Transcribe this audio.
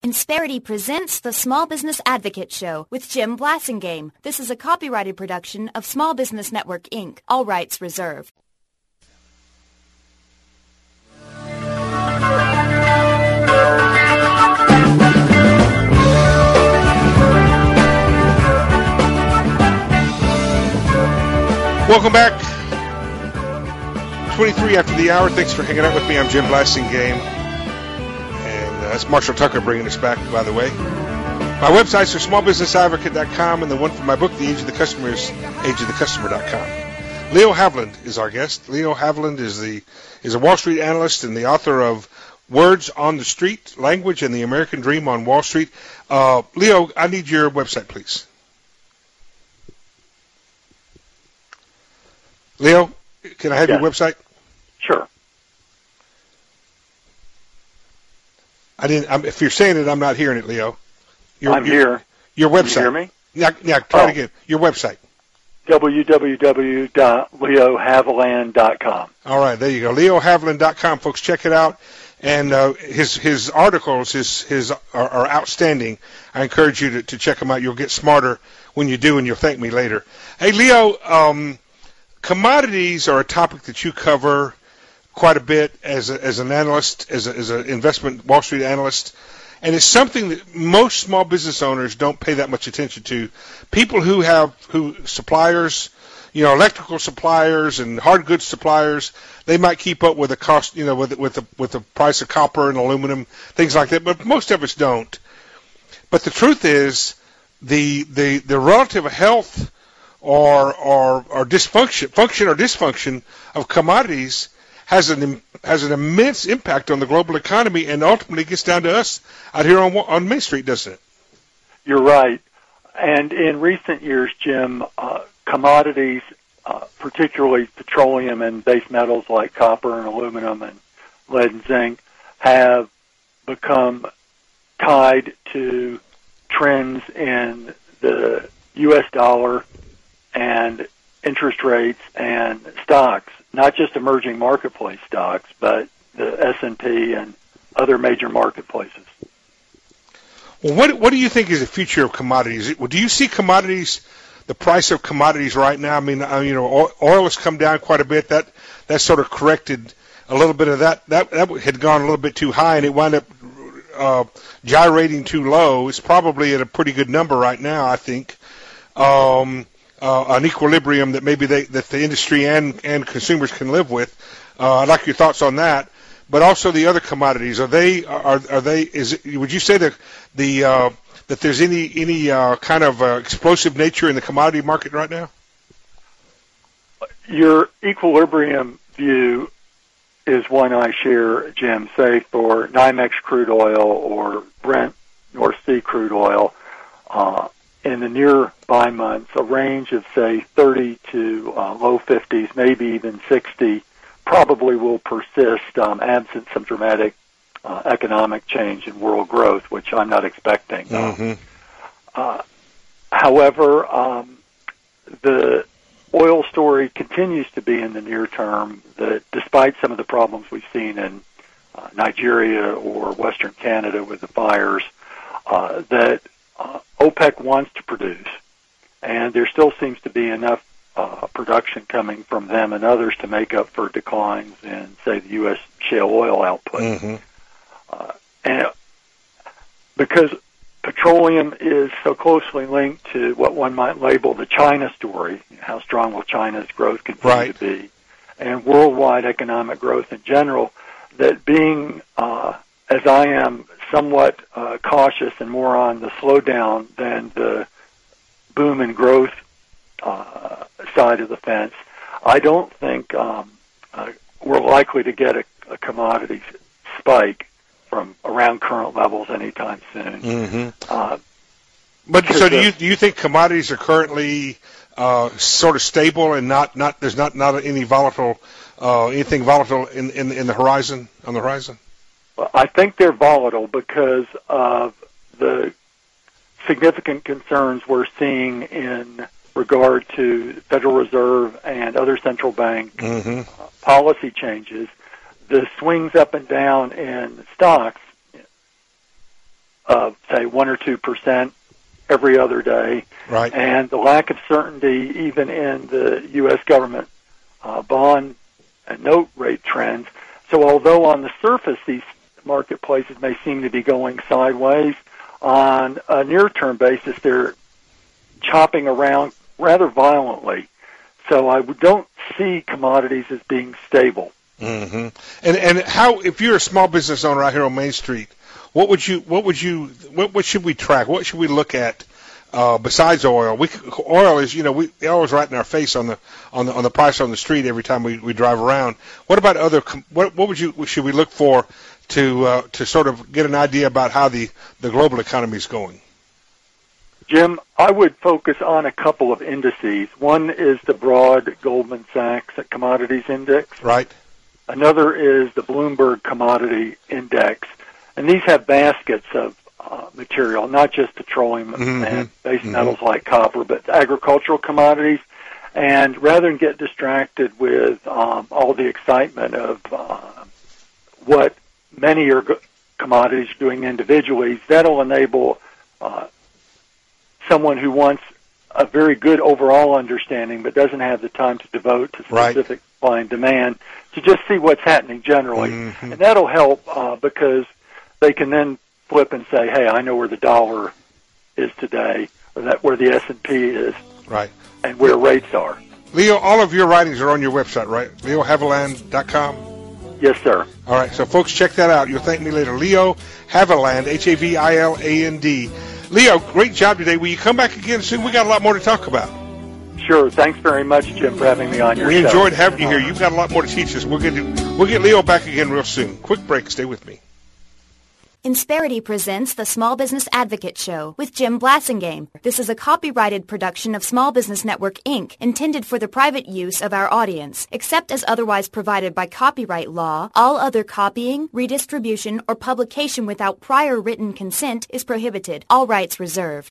Insperity presents the Small Business Advocate Show with Jim Blasingame. This is a copyrighted production of Small Business Network, Inc. All rights reserved. Welcome back. 23 after the hour. Thanks for hanging out with me. I'm Jim Blasingame. That's Marshall Tucker bringing us back, by the way. My websites are smallbusinessadvocate.com, and the one for my book, The Age of the Customer, is ageofthecustomer.com. Leo Haviland is our guest. Leo Haviland is a Wall Street analyst and the author of Words on the Street, Language and the American Dream on Wall Street. Leo, I need your website, please. Leo, can I have your website? Sure. If you're saying it, I'm not hearing it, Leo. I'm here. Your website. Can you hear me? Yeah, try it again. Your website. www.leohaviland.com. All right, there you go. leohaviland.com, folks. Check it out. And his articles are outstanding. I encourage you to check them out. You'll get smarter when you do, and you'll thank me later. Hey, Leo, commodities are a topic that you cover quite a bit as an analyst, as an investment Wall Street analyst, and it's something that most small business owners don't pay that much attention to. People who suppliers, electrical suppliers and hard goods suppliers, they might keep up with the cost, with the price of copper and aluminum, things like that, but most of us don't. But the truth is, the relative health or dysfunction of commodities has an immense impact on the global economy, and ultimately gets down to us out here on Main Street, doesn't it? You're right. And in recent years, Jim, commodities, particularly petroleum and base metals like copper and aluminum and lead and zinc, have become tied to trends in the U.S. dollar and interest rates and stocks, not just emerging marketplace stocks, but the S&P and other major marketplaces. Well, what do you think is the future of commodities? Do you see commodities, the price of commodities right now? I mean, oil has come down quite a bit. That sort of corrected a little bit of that. That had gone a little bit too high, and it wound up gyrating too low. It's probably at a pretty good number right now, I think. An equilibrium that maybe that the industry and consumers can live with. I'd like your thoughts on that. But also the other commodities, would you say that that there's any kind of explosive nature in the commodity market right now? Your equilibrium view is one I share, Jim. Say for NYMEX crude oil or Brent North Sea crude oil, in the nearby months, a range of, say, 30 to low 50s, maybe even 60, probably will persist absent some dramatic economic change in world growth, which I'm not expecting. However, the oil story continues to be in the near term that despite some of the problems we've seen in Nigeria or Western Canada with the fires, that OPEC wants to produce, and there still seems to be enough production coming from them and others to make up for declines in, say, the U.S. shale oil output. And because petroleum is so closely linked to what one might label the China story, how strong will China's growth continue to be, and worldwide economic growth in general, that being, as I am, somewhat cautious and more on the slowdown than the boom and growth side of the fence, I don't think we're likely to get a commodity spike from around current levels anytime soon. But so do you think commodities are currently sort of stable and there's not any volatile anything volatile in the horizon, on the horizon? Well, I think they're volatile because of the significant concerns we're seeing in regard to the Federal Reserve and other central bank policy changes. The swings up and down in stocks of, say, 1 or 2% every other day. Right. And the lack of certainty even in the U.S. government bond and note rate trends. So although on the surface these marketplaces may seem to be going sideways, on a near-term basis they're chopping around rather violently. So I don't see commodities as being stable. Mm-hmm. And how, if you're a small business owner out here on Main Street, what should we track? What should we look at besides oil? Oil is, oil's right in our face on the price on the street every time we drive around. What about other? Should we look for to sort of get an idea about how the global economy is going? Jim, I would focus on a couple of indices. One is the broad Goldman Sachs Commodities Index. Right. Another is the Bloomberg Commodity Index. And these have baskets of material, not just petroleum and base metals like copper, but agricultural commodities. And rather than get distracted with all the excitement of what many commodities are doing individually, that'll enable someone who wants a very good overall understanding but doesn't have the time to devote to specific supply and demand to just see what's happening generally. And that'll help because they can then flip and say, hey, I know where the dollar is today, or where the S&P is, right, and where rates are. Leo, all of your writings are on your website, right? LeoHaviland.com? Yes, sir. All right, so folks, check that out. You'll thank me later. Leo Haviland, Haviland. Leo, great job today. Will you come back again soon? We got a lot more to talk about. Sure. Thanks very much, Jim, for having me on your show. We enjoyed having you here. You've got a lot more to teach us. We'll get Leo back again real soon. Quick break. Stay with me. Insperity presents the Small Business Advocate Show with Jim Blasingame. This is a copyrighted production of Small Business Network, Inc., intended for the private use of our audience. Except as otherwise provided by copyright law, all other copying, redistribution, or publication without prior written consent is prohibited. All rights reserved.